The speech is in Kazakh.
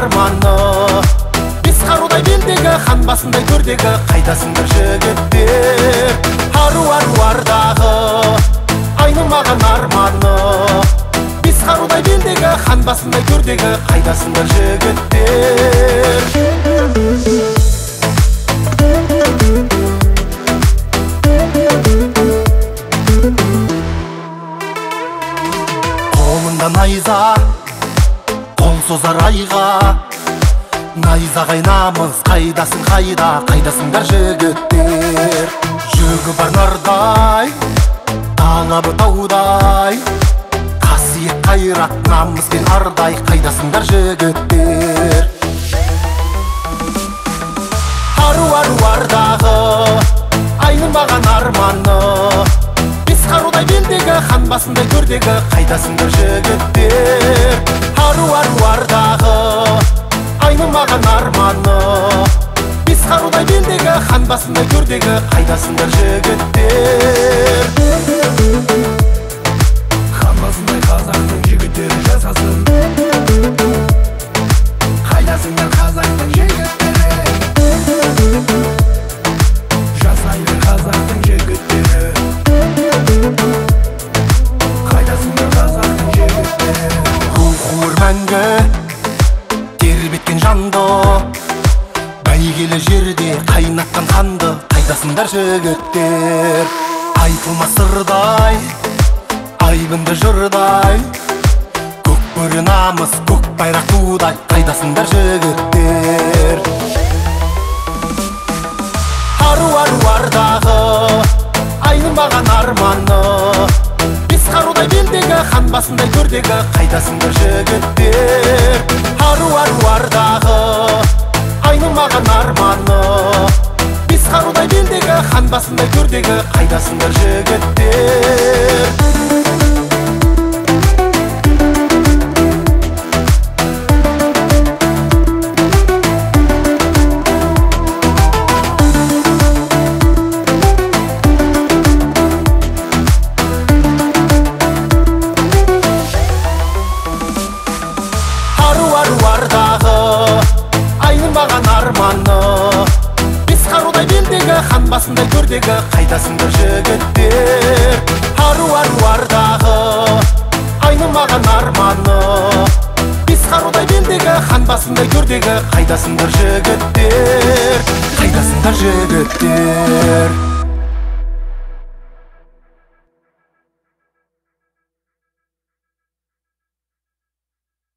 арманы. Бес қарудай белдегі, хан басындай көрдегі, қайдасыңдар жігіттер? Ару-ару-ардағы айнымаған арманы. Бес қарудай белдегі, хан басындай көрдегі, қайдасыңдар жігіттер? Қолында найза, қол созар айға. Найза қайнамыз, қайдасың қайда, қайдасыңдар жігіттер? Жүгі бар нардай, талабы таудай, қасиет қайрат намыс пен ардай, қайдасыңдар жігіттер? Ару-ару-ардағы айнымаған арманы. Бес қарудай белдегі, хан басындай көрдегі, қайдасыңдар жігіттер? Ару-ару-ардағы айнымаған арманы. Бес қарудай белдегі, хан басындай көрдегі, қайдасыңдар жігіттер? Хан басындай қазақтың жігіттері жасасын. Қайдасыңдар қазақтың жігіттері? Жасайды қазақтың жігіттері. Қайдасыңдар қазақтың жігіттері? Рух-рур мәңгі тербеткен жанды, бәйгелі жерде қайнатқан қанды, қайдасыңдар жігіттер? Айтылмас сырдай, айбынды жырдай, көк бөрі намыс, көк байрақ тудай, қайдасыңдар жігіттер? Ару-ару-ардағы айнымаған арманы. Бес қарудай белдегі, хан басындай көрдегі, қайдасыңдар жігіттер? Ару-ару-ардағы айнымаған арманы. Бес қарудай белдегі, хан басындай көрдегі, қайдасыңдар жігіттер? Ару-ару-ардағы айнымаған арманы. Бес қарудай белдегі, хан басындай көрдегі, қайдасыңдар жігіттер? Ару-ару-ардағы айнымаған арманы. Бес қарудай белдегі, хан басындай көрдегі, қайдасыңдар жігіттер? Қайдасыңдар жігіттер?